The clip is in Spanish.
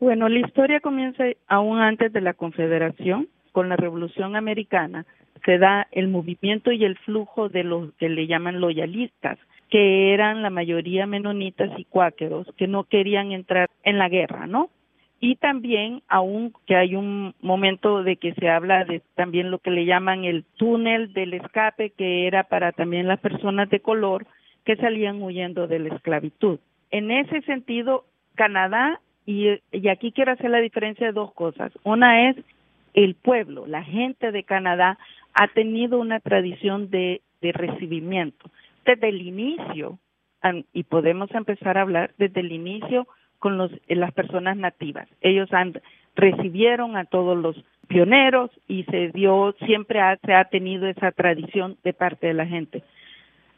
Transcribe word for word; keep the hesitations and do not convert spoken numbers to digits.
Bueno, la historia comienza aún antes de la Confederación. Con la Revolución Americana se da el movimiento y el flujo de los que le llaman loyalistas, que eran la mayoría menonitas y cuáqueros, que no querían entrar en la guerra, ¿no? Y también, aún que hay un momento de que se habla de también lo que le llaman el túnel del escape, que era para también las personas de color que salían huyendo de la esclavitud. En ese sentido, Canadá, y, y aquí quiero hacer la diferencia de dos cosas. Una es el pueblo, la gente de Canadá ha tenido una tradición de, de recibimiento. Desde el inicio, y podemos empezar a hablar desde el inicio con los, las personas nativas. Ellos han, recibieron a todos los pioneros y se dio, siempre ha, se ha tenido esa tradición de parte de la gente.